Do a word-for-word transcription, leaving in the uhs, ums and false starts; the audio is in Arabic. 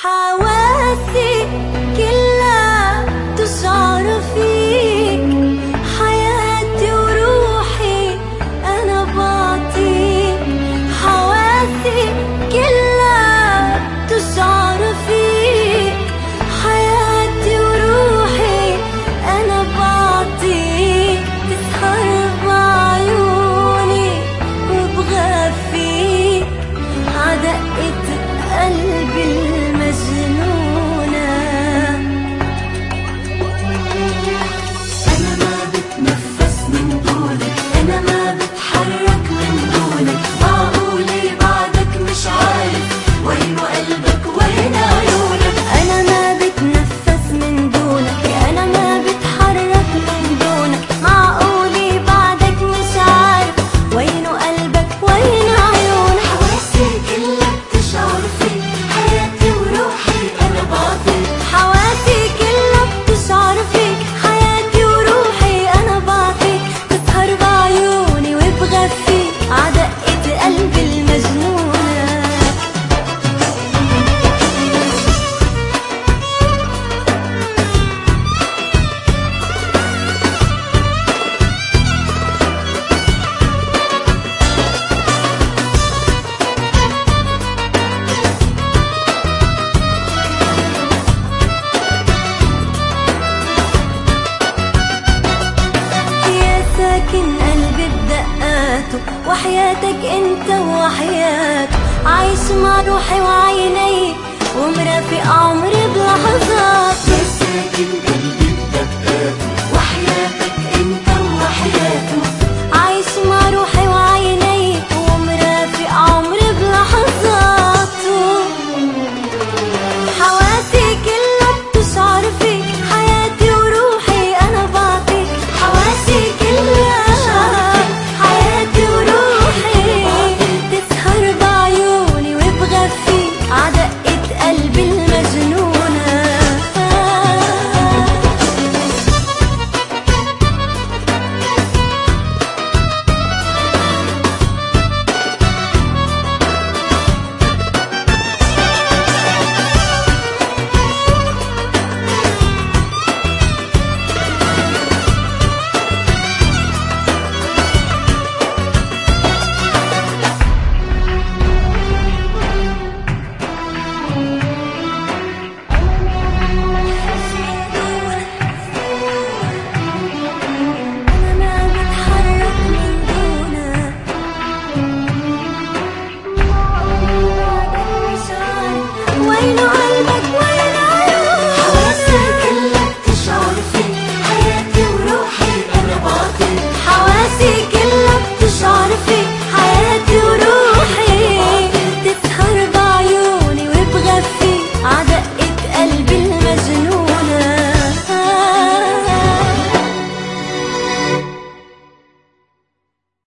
حواسي كلها تشعر فيك، حياتي وروحي أنا بعطيك. حواسي كلها تشعر فيك، حياتي وروحي أنا بعطيك. تسهر بعيوني وبغفيك عدقة قلبي المجنونة. أنا ما بتنفس من دونك، أنا ما بتحرك من دونك. معقولة بعدك مش عارف وين قلبك وين عيونك. أنا ما بتنفس من دونك، أنا ما بتحرك من دونك. معقولة بعدك مش عارف وين قلبك وين عيونك. حواسي كلها بتشعر فيك، حياتي وروحي أنا بعطيك. حواسي كلها بتشعر فيك، حياتي وروحي أنا بعطيك. تسهر بعيوني وبغفيك عدقة قلبي المجنونة. يا ساكن قلبي بدقاته، وحياتك انت وحياته. عايش مع روحي وعيني